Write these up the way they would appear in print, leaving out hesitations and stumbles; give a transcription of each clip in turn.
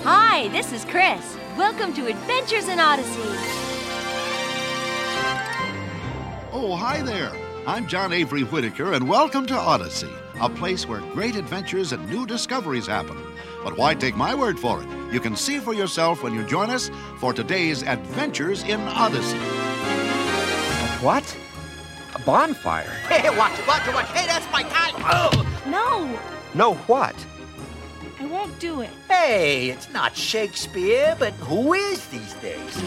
Hi, this is Chris. Welcome to Adventures in Odyssey. Oh, hi there. I'm John Avery Whitaker, and welcome to Odyssey, a place where great adventures and new discoveries happen. But why take my word for it? You can see for yourself when you join us for today's Adventures in Odyssey. What? A bonfire? Hey, watch it. Hey, that's my time. Oh. No, No, what? I won't do it. Hey, it's not Shakespeare, but who is these days?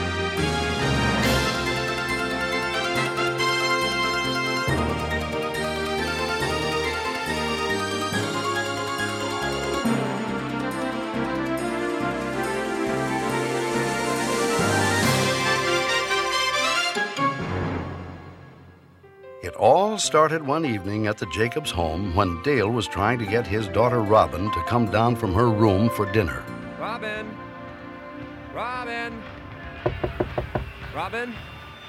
It all started one evening at the Jacobs home when Dale was trying to get his daughter Robin to come down from her room for dinner. Robin! Robin! Robin?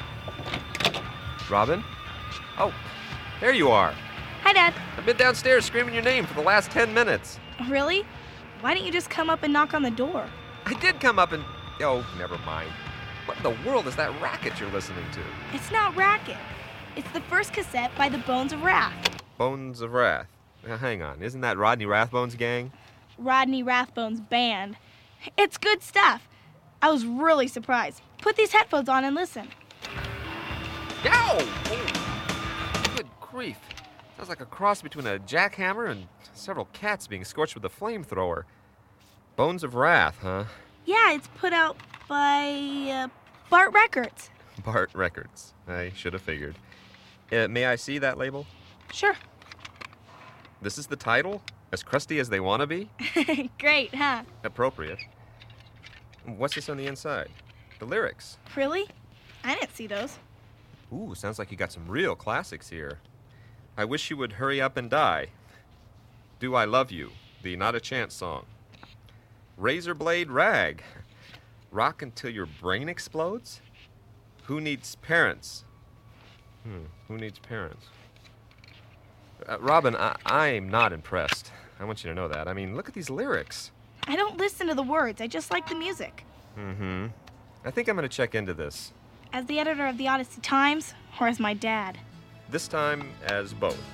Robin? Oh, there you are. Hi, Dad. I've been downstairs screaming your name for the last 10 minutes. Really? Why didn't you just come up and knock on the door? I did come up and... Oh, never mind. What in the world is that racket you're listening to? It's not Racket. It's the first cassette by the Bones of Wrath. Bones of Wrath. Now, hang on, isn't that Rodney Rathbone's gang? Rodney Rathbone's band. It's good stuff. I was really surprised. Put these headphones on and listen. Yow! Oh. Good grief. Sounds like a cross between a jackhammer and several cats being scorched with a flamethrower. Bones of Wrath, huh? Yeah, it's put out by Bart Records. Bart Records. I should have figured. May I see that label? Sure. This is the title? As crusty as they want to be? Great, huh? Appropriate. What's this on the inside? The lyrics. Really? I didn't see those. Ooh, sounds like you got some real classics here. I wish you would hurry up and die. Do I Love You, the Not a Chance song. Razor Blade Rag. Rock Until Your Brain Explodes? Who Needs Parents? Who needs parents? Robin, I'm not impressed. I want you to know that. I mean, look at these lyrics. I don't listen to the words. I just like the music. I think I'm going to check into this. As the editor of the Odyssey Times, or as my dad? This time as both.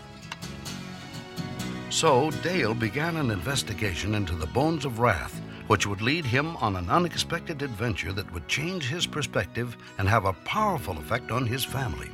So Dale began an investigation into the Bones of Wrath, which would lead him on an unexpected adventure that would change his perspective and have a powerful effect on his family.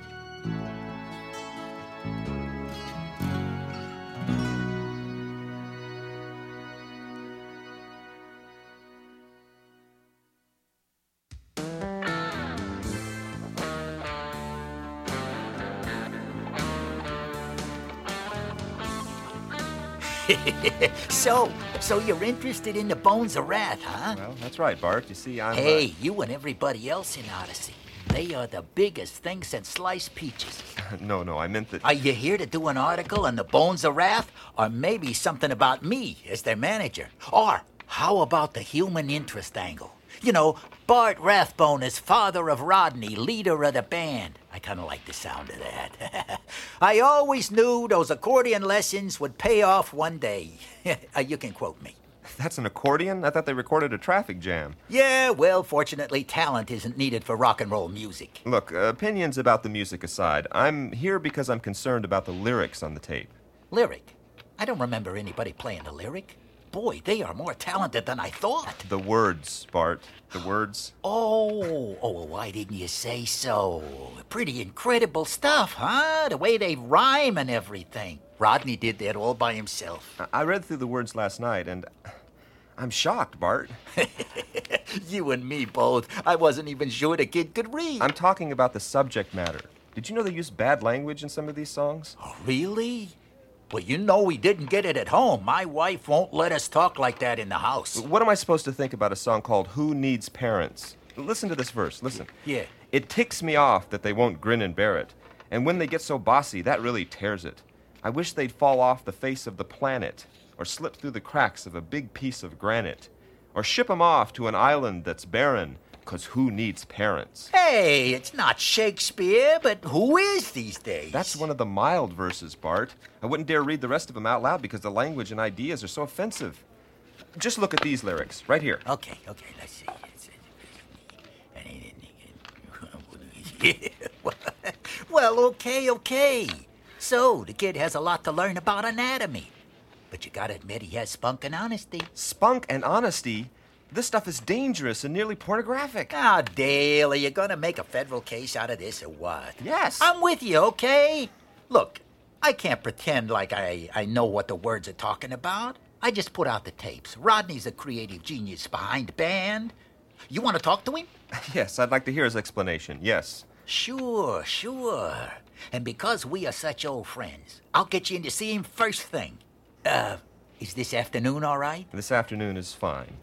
So you're interested in the Bones of Wrath, huh? Well, that's right, Bart. You see, I'm... Hey, you and everybody else in Odyssey. They are the biggest thing since sliced peaches. No, I meant that... Are you here to do an article on the Bones of Wrath? Or maybe something about me as their manager? Or how about the human interest angle? You know, Bart Rathbone is father of Rodney, leader of the band. I kind of like the sound of that. I always knew those accordion lessons would pay off one day. You can quote me. That's an accordion? I thought they recorded a traffic jam. Yeah, well, fortunately, talent isn't needed for rock and roll music. Look, opinions about the music aside, I'm here because I'm concerned about the lyrics on the tape. Lyric? I don't remember anybody playing the lyric. Boy, they are more talented than I thought. The words, Bart. The words. Oh, why didn't you say so? Pretty incredible stuff, huh? The way they rhyme and everything. Rodney did that all by himself. I read through the words last night, and I'm shocked, Bart. You and me both. I wasn't even sure the kid could read. I'm talking about the subject matter. Did you know they use bad language in some of these songs? Oh, really? Well, you know we didn't get it at home. My wife won't let us talk like that in the house. What am I supposed to think about a song called Who Needs Parents? Listen to this verse. Listen. Yeah. It ticks me off that they won't grin and bear it. And when they get so bossy, that really tears it. I wish they'd fall off the face of the planet, or slip through the cracks of a big piece of granite, or ship 'em off to an island that's barren, 'cause who needs parents? Hey, it's not Shakespeare, but who is these days? That's one of the mild verses, Bart. I wouldn't dare read the rest of them out loud because the language and ideas are so offensive. Just look at these lyrics, right here. Okay, let's see. Well, okay. So, the kid has a lot to learn about anatomy. But you gotta admit he has spunk and honesty. Spunk and honesty? This stuff is dangerous and nearly pornographic. Ah, Dale, are you gonna make a federal case out of this or what? Yes. I'm with you, okay? Look, I can't pretend like I know what the words are talking about. I just put out the tapes. Rodney's a creative genius behind band. You want to talk to him? Yes, I'd like to hear his explanation, yes. Sure. And because we are such old friends, I'll get you in to see him first thing. Is this afternoon all right? This afternoon is fine.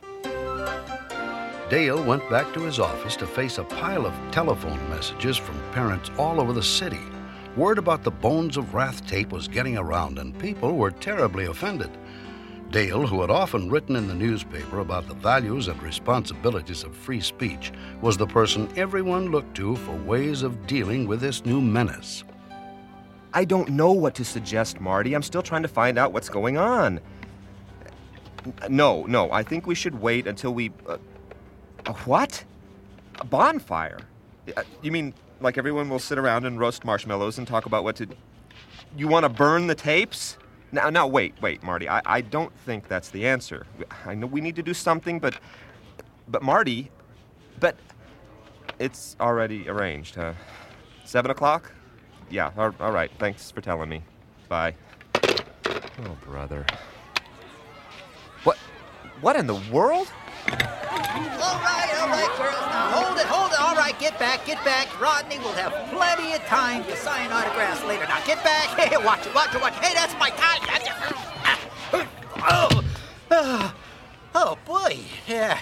Dale went back to his office to face a pile of telephone messages from parents all over the city. Word about the Bones of Wrath tape was getting around, and people were terribly offended. Dale, who had often written in the newspaper about the values and responsibilities of free speech, was the person everyone looked to for ways of dealing with this new menace. I don't know what to suggest, Marty. I'm still trying to find out what's going on. No, I think we should wait until we... a what? A bonfire? You mean like everyone will sit around and roast marshmallows and talk about what to... You want to burn the tapes? Now, wait, Marty. I don't think that's the answer. I know we need to do something, but Marty... But it's already arranged, huh? 7 o'clock? Yeah, all right. Thanks for telling me. Bye. Oh, brother. What in the world? All right, girls. Now, hold it. All right, get back. Rodney will have plenty of time to sign autographs later. Now, get back. Hey, watch it. Hey, that's my time. Oh, boy. Yeah.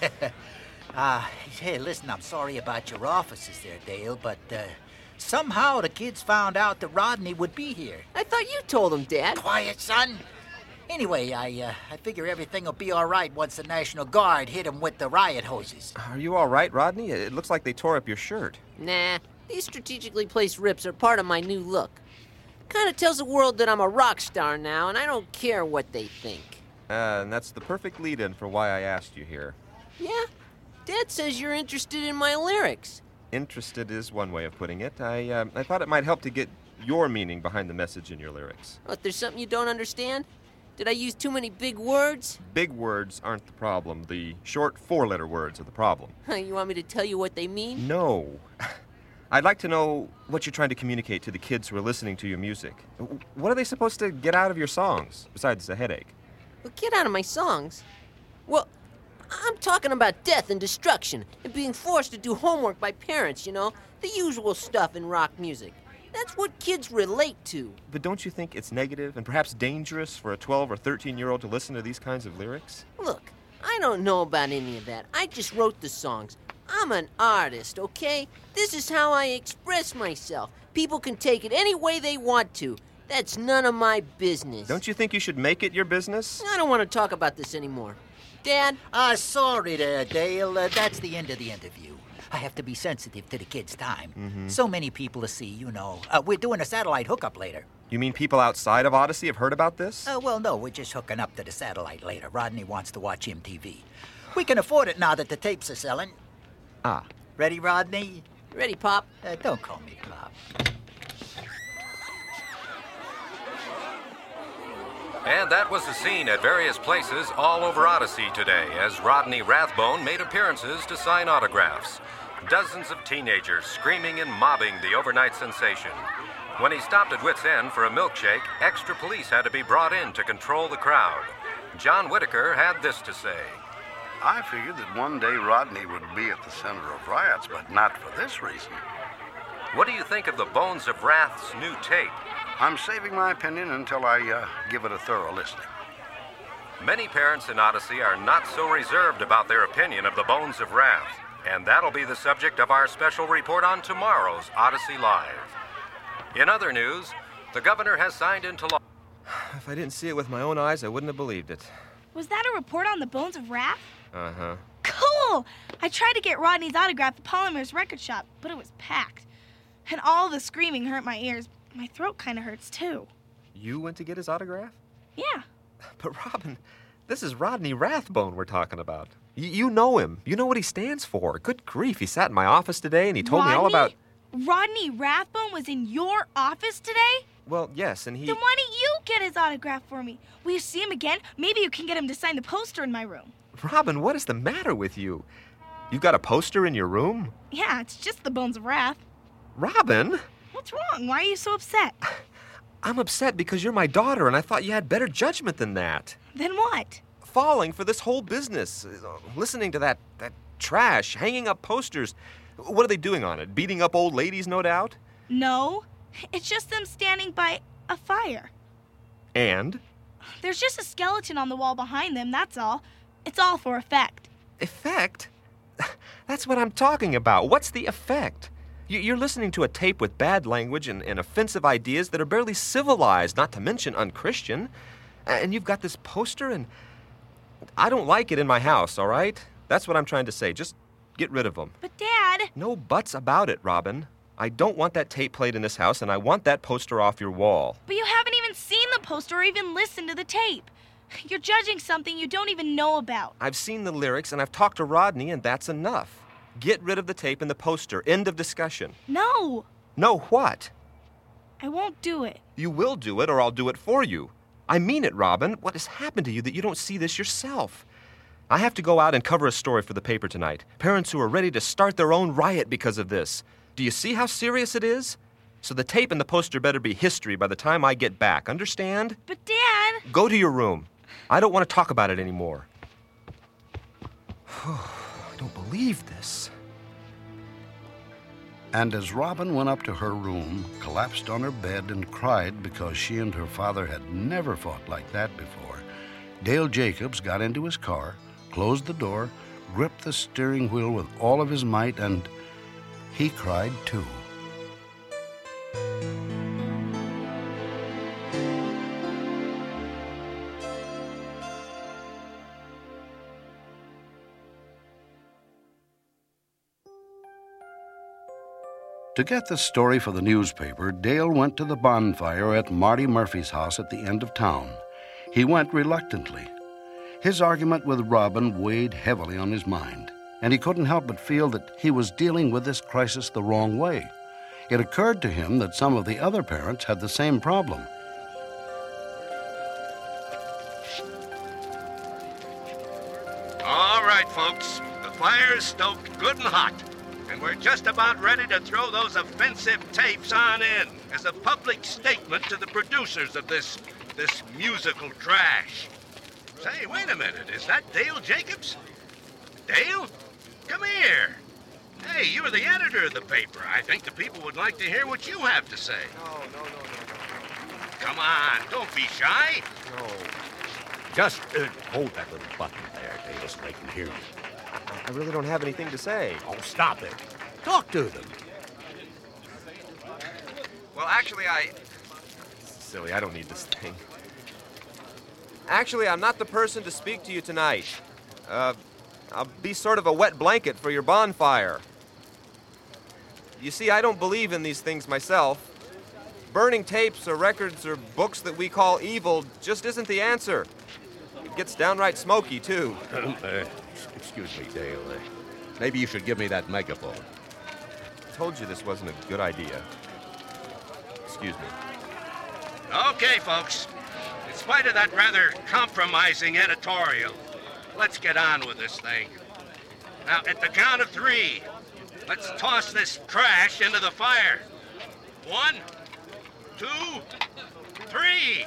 Hey, listen, I'm sorry about your offices there, Dale, but somehow the kids found out that Rodney would be here. I thought you told him, Dad. Quiet, son. Anyway, I figure everything will be all right once the National Guard hit him with the riot hoses. Are you all right, Rodney? It looks like they tore up your shirt. Nah, these strategically placed rips are part of my new look. Kind of tells the world that I'm a rock star now, and I don't care what they think. And that's the perfect lead-in for why I asked you here. Yeah? Dad says you're interested in my lyrics. Interested is one way of putting it. I thought it might help to get your meaning behind the message in your lyrics. Oh, if there's something you don't understand? Did I use too many big words? Big words aren't the problem. The short 4-letter words are the problem. You want me to tell you what they mean? No. I'd like to know what you're trying to communicate to the kids who are listening to your music. What are they supposed to get out of your songs, besides the headache? Well, get out of my songs? Well, I'm talking about death and destruction and being forced to do homework by parents, you know? The usual stuff in rock music. That's what kids relate to. But don't you think it's negative and perhaps dangerous for a 12 or 13-year-old to listen to these kinds of lyrics? Look, I don't know about any of that. I just wrote the songs. I'm an artist, okay? This is how I express myself. People can take it any way they want to. That's none of my business. Don't you think you should make it your business? I don't want to talk about this anymore. Dad? Sorry there, Dale. That's the end of the interview. I have to be sensitive to the kids' time. Mm-hmm. So many people to see, you know. We're doing a satellite hookup later. You mean people outside of Odyssey have heard about this? Well, no, we're just hooking up to the satellite later. Rodney wants to watch MTV. We can afford it now that the tapes are selling. Ah. Ready, Rodney? Ready, Pop? Don't call me Pop. And that was the scene at various places all over Odyssey today as Rodney Rathbone made appearances to sign autographs. Dozens of teenagers screaming and mobbing the overnight sensation. When he stopped at Wits End for a milkshake, extra police had to be brought in to control the crowd. John Whitaker had this to say. I figured that one day Rodney would be at the center of riots, but not for this reason. What do you think of the Bones of Wrath's new tape? I'm saving my opinion until I give it a thorough listening. Many parents in Odyssey are not so reserved about their opinion of the Bones of Wrath, and that'll be the subject of our special report on tomorrow's Odyssey Live. In other news, the governor has signed into law... If I didn't see it with my own eyes, I wouldn't have believed it. Was that a report on the Bones of Wrath? Uh-huh. Cool! I tried to get Rodney's autograph at Polymer's record shop, but it was packed. And all the screaming hurt my ears. My throat kind of hurts, too. You went to get his autograph? Yeah. But Robin, This is Rodney Rathbone we're talking about. You know him. You know what he stands for. Good grief, he sat in my office today and he told me all about... Rodney Rathbone was in your office today? Well, yes, and he... Then why don't you get his autograph for me? Will you see him again? Maybe you can get him to sign the poster in my room. Robin, what is the matter with you? You've got a poster in your room? Yeah, it's just the Bones of Wrath. Robin? What's wrong? Why are you so upset? I'm upset because you're my daughter, and I thought you had better judgment than that. Then what? Falling for this whole business. Listening to that trash, hanging up posters. What are they doing on it? Beating up old ladies, no doubt? No. It's just them standing by a fire. And? There's just a skeleton on the wall behind them, that's all. It's all for effect. Effect? That's what I'm talking about. What's the effect? You're listening to a tape with bad language and offensive ideas that are barely civilized, not to mention unchristian. And you've got this poster, and I don't like it in my house, all right? That's what I'm trying to say. Just get rid of them. But, Dad... No buts about it, Robin. I don't want that tape played in this house, and I want that poster off your wall. But you haven't even seen the poster or even listened to the tape. You're judging something you don't even know about. I've seen the lyrics, and I've talked to Rodney, and that's enough. Get rid of the tape and the poster. End of discussion. No. No what? I won't do it. You will do it, or I'll do it for you. I mean it, Robin. What has happened to you that you don't see this yourself? I have to go out and cover a story for the paper tonight. Parents who are ready to start their own riot because of this. Do you see how serious it is? So the tape and the poster better be history by the time I get back. Understand? But, Dad... Go to your room. I don't want to talk about it anymore. I don't believe this. And as Robin went up to her room, collapsed on her bed, and cried because she and her father had never fought like that before, Dale Jacobs got into his car, closed the door, gripped the steering wheel with all of his might, and he cried too. To get the story for the newspaper, Dale went to the bonfire at Marty Murphy's house at the end of town. He went reluctantly. His argument with Robin weighed heavily on his mind, and he couldn't help but feel that he was dealing with this crisis the wrong way. It occurred to him that some of the other parents had the same problem. All right, folks. The fire's stoked good and hot. And we're just about ready to throw those offensive tapes on in as a public statement to the producers of this musical trash. Say, wait a minute. Is that Dale Jacobs? Dale? Come here. Hey, you're the editor of the paper. I think the people would like to hear what you have to say. No. Come on, don't be shy. No. Just hold that little button there, Dale, so they can hear you. I really don't have anything to say. Oh, stop it. Talk to them. Well, actually, Silly, I don't need this thing. Actually, I'm not the person to speak to you tonight. I'll be sort of a wet blanket for your bonfire. You see, I don't believe in these things myself. Burning tapes or records or books that we call evil just isn't the answer. It gets downright smoky, too. Excuse me, Dale. Maybe you should give me that megaphone. I told you this wasn't a good idea. Excuse me. Okay, folks. In spite of that rather compromising editorial, let's get on with this thing. Now, at the count of 3, let's toss this trash into the fire. 1, 2, 3.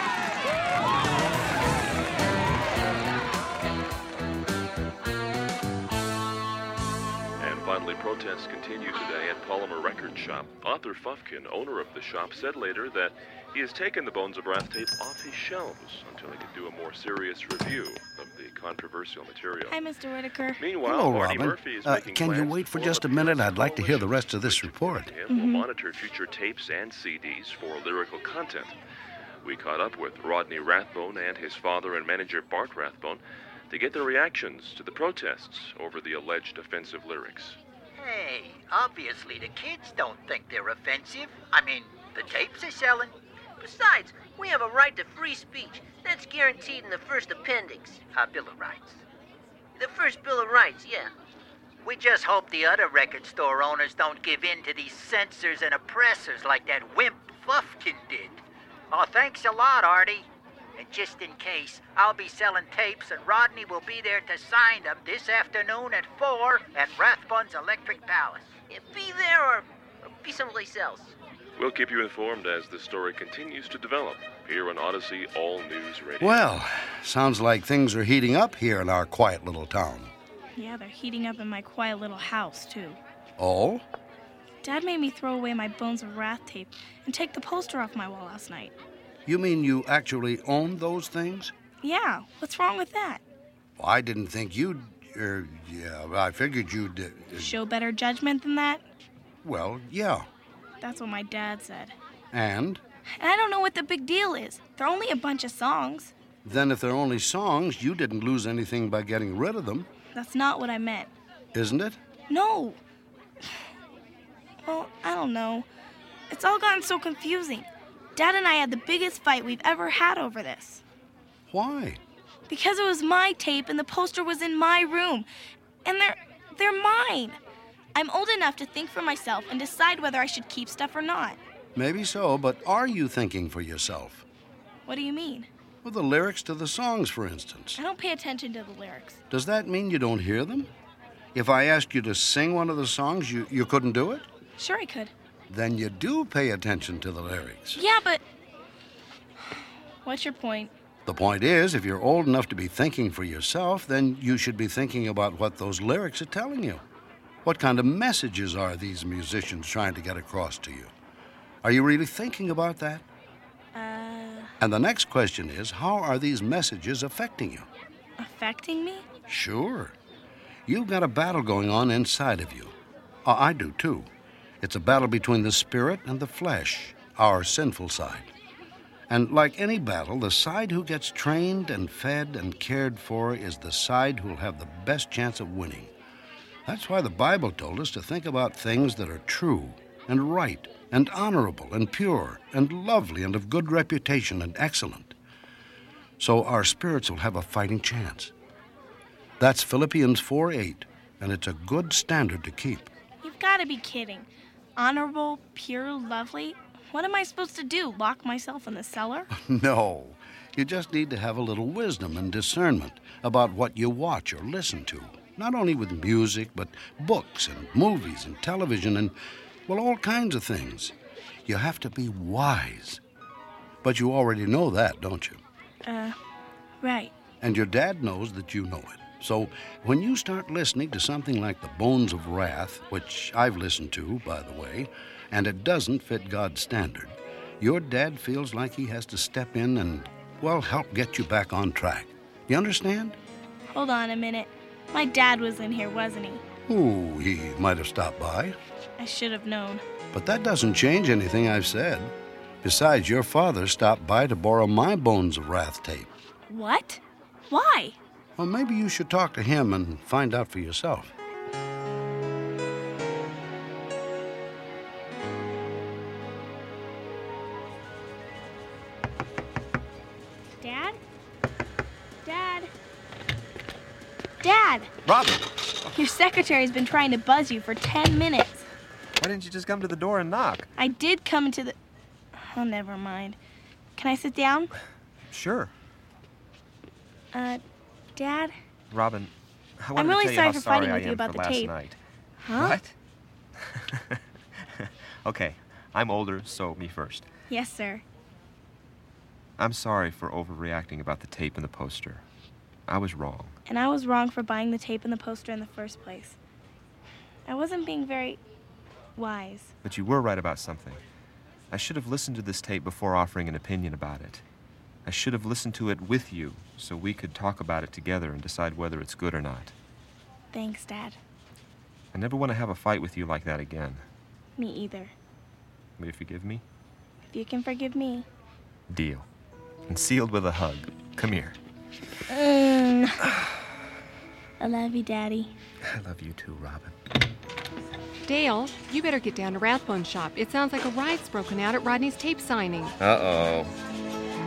Finally, protests continue today at Polymer Record Shop. Arthur Fufkin, owner of the shop, said later that he has taken the Bones of Wrath tape off his shelves until he can do a more serious review of the controversial material. Hi, Mr. Whitaker. Meanwhile, Hello, Marty Robin. Murphy is making Can you plans wait for to just a form minute? I'd like to hear the coalition rest of this report. Will monitor future tapes and CDs for lyrical content. We caught up with Rodney Rathbone and his father and manager Bart Rathbone to get their reactions to the protests over the alleged offensive lyrics. Hey, obviously the kids don't think they're offensive. I mean, the tapes are selling. Besides, We have a right to free speech. That's guaranteed in the first appendix. Our Bill of Rights. The first Bill of Rights, yeah. We just hope the other record store owners don't give in to these censors and oppressors like that wimp Fluffkin did. Oh, thanks a lot, Artie. And just in case, I'll be selling tapes and Rodney will be there to sign them this afternoon at 4 at Rathbun's Electric Palace. Yeah, be there or be someplace else. We'll keep you informed as the story continues to develop here on Odyssey All News Radio. Well, sounds like things are heating up here in our quiet little town. Yeah, they're heating up in my quiet little house, too. Oh? Dad made me throw away my Bones of Wrath tape and take the poster off my wall last night. You mean you actually own those things? Yeah, what's wrong with that? Well, I didn't think you'd... I figured you'd... Show better judgment than that? Well, yeah. That's what my dad said. And I don't know what the big deal is. They're only a bunch of songs. Then if they're only songs, you didn't lose anything by getting rid of them. That's not what I meant. Isn't it? No. Well, I don't know. It's all gotten so confusing. Dad and I had the biggest fight we've ever had over this. Why? Because it was my tape and the poster was in my room. And they're mine. I'm old enough to think for myself and decide whether I should keep stuff or not. Maybe so, but are you thinking for yourself? What do you mean? Well, the lyrics to the songs, for instance. I don't pay attention to the lyrics. Does that mean you don't hear them? If I asked you to sing one of the songs, you couldn't do it? Sure I could. Then you do pay attention to the lyrics. Yeah, but... What's your point? The point is, if you're old enough to be thinking for yourself, then you should be thinking about what those lyrics are telling you. What kind of messages are these musicians trying to get across to you? Are you really thinking about that? And the next question is, how are these messages affecting you? Affecting me? Sure. You've got a battle going on inside of you. I do, too. It's a battle between the spirit and the flesh, our sinful side. And like any battle, the side who gets trained and fed and cared for is the side who'll have the best chance of winning. That's why the Bible told us to think about things that are true and right and honorable and pure and lovely and of good reputation and excellent. So our spirits will have a fighting chance. That's Philippians 4:8, and it's a good standard to keep. You've got to be kidding. Honorable, pure, lovely? What am I supposed to do, lock myself in the cellar? No. You just need to have a little wisdom and discernment about what you watch or listen to. Not only with music, but books and movies and television and, well, all kinds of things. You have to be wise. But you already know that, don't you? Right. And your dad knows that you know it. So when you start listening to something like The Bones of Wrath, which I've listened to, by the way, and it doesn't fit God's standard, your dad feels like he has to step in and, well, help get you back on track. You understand? Hold on a minute. My dad was in here, wasn't he? Ooh, he might have stopped by. I should have known. But that doesn't change anything I've said. Besides, your father stopped by to borrow my Bones of Wrath tape. What? Why? Well, maybe you should talk to him and find out for yourself. Dad? Dad? Dad! Robin! Your secretary's been trying to buzz you for 10 minutes. Why didn't you just come to the door and knock? I did come to the... Oh, never mind. Can I sit down? Sure. Dad? Robin, I wanted I'm really to tell sorry you for how sorry fighting I with you am about for the last tape. night. Huh? What? Okay, I'm older, so me first. Yes, sir. I'm sorry for overreacting about the tape and the poster. I was wrong. And I was wrong for buying the tape and the poster in the first place. I wasn't being very wise. But you were right about something. I should have listened to this tape before offering an opinion about it. I should have listened to it with you so we could talk about it together and decide whether it's good or not. Thanks, Dad. I never want to have a fight with you like that again. Me either. Will you forgive me? If you can forgive me. Deal. And sealed with a hug. Come here. I love you, Daddy. I love you too, Robin. Dale, you better get down to Rathbone's shop. It sounds like a riot's broken out at Rodney's tape signing. Uh-oh.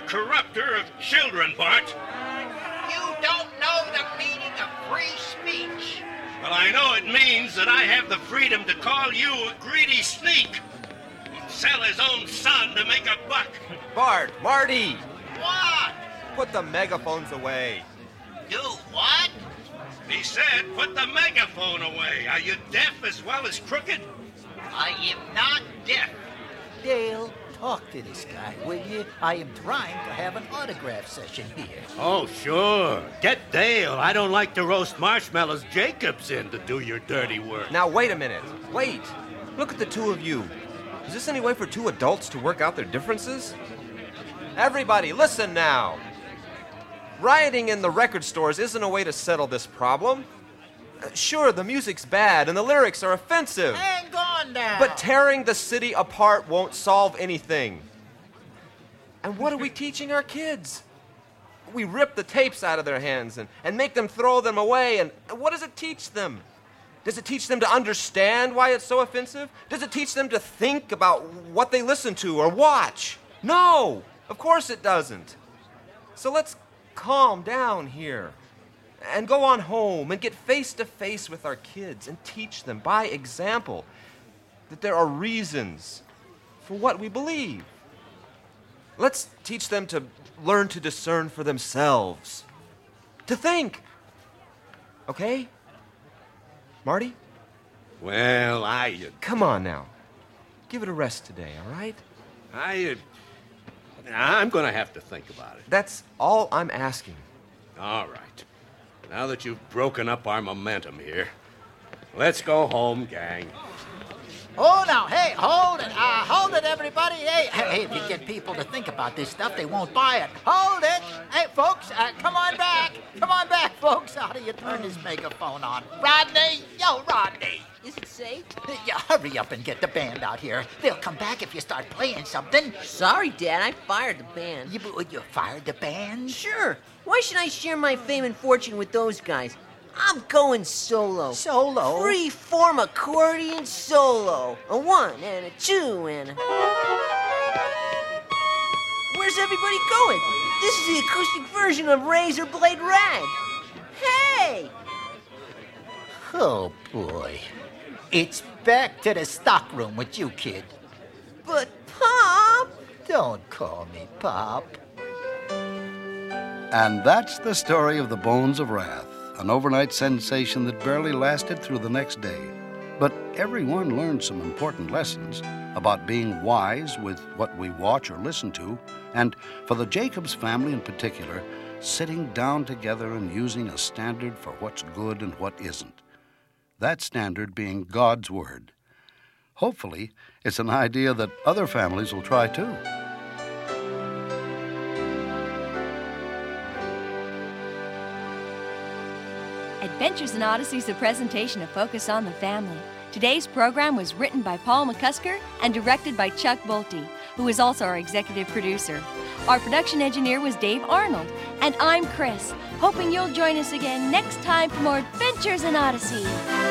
corrupter of children, Bart. You don't know the meaning of free speech. Well, I know it means that I have the freedom to call you a greedy sneak. Who'd sell his own son to make a buck. Bart, Marty, What? put the megaphones away. Do what? He said, put the megaphone away. Are you deaf as well as crooked? I am not deaf. Dale, talk to this guy, will you? I am trying to have an autograph session here. Oh, sure. Get Dale. I don't like to roast marshmallows. Jacob's in to do your dirty work. Now, wait a minute. Wait. Look at the two of you. Is this any way for two adults to work out their differences? Everybody, listen now. Rioting in the record stores isn't a way to settle this problem. Sure, the music's bad and the lyrics are offensive. Hang on now. But tearing the city apart won't solve anything. And what are we teaching our kids? We rip the tapes out of their hands and make them throw them away. And what does it teach them? Does it teach them to understand why it's so offensive? Does it teach them to think about what they listen to or watch? No, of course it doesn't. So let's calm down here and go on home and get face to face with our kids and teach them by example that there are reasons for what we believe. Let's teach them to learn to discern for themselves, to think. Okay? Marty? Well, Come on now. Give it a rest today, all right? I'm going to have to think about it. That's all I'm asking. All right. Now that you've broken up our momentum here, let's go home, gang. Oh, now, hey, hold it, everybody. Hey, if you get people to think about this stuff, they won't buy it. Hold it. Hey, folks, come on back. Come on back, folks. How do you turn this megaphone on? Rodney! Yo, Rodney! Is it safe? Yeah, hurry up and get the band out here. They'll come back if you start playing something. Sorry, Dad, I fired the band. You fired the band? Sure. Why should I share my fame and fortune with those guys? I'm going solo. Solo? Free-form accordion solo. A 1 and a 2 and a... Where's everybody going? This is the acoustic version of Razor Blade Rag. Hey! Oh, boy. It's back to the stockroom with you, kid. But, Pop! Don't call me Pop. And that's the story of the Bones of Wrath, an overnight sensation that barely lasted through the next day. But everyone learned some important lessons about being wise with what we watch or listen to, and for the Jacobs family in particular, sitting down together and using a standard for what's good and what isn't. That standard being God's Word. Hopefully, it's an idea that other families will try too. Adventures in Odyssey is a presentation of Focus on the Family. Today's program was written by Paul McCusker and directed by Chuck Bolte, who is also our executive producer. Our production engineer was Dave Arnold, and I'm Chris, hoping you'll join us again next time for more Adventures in Odyssey.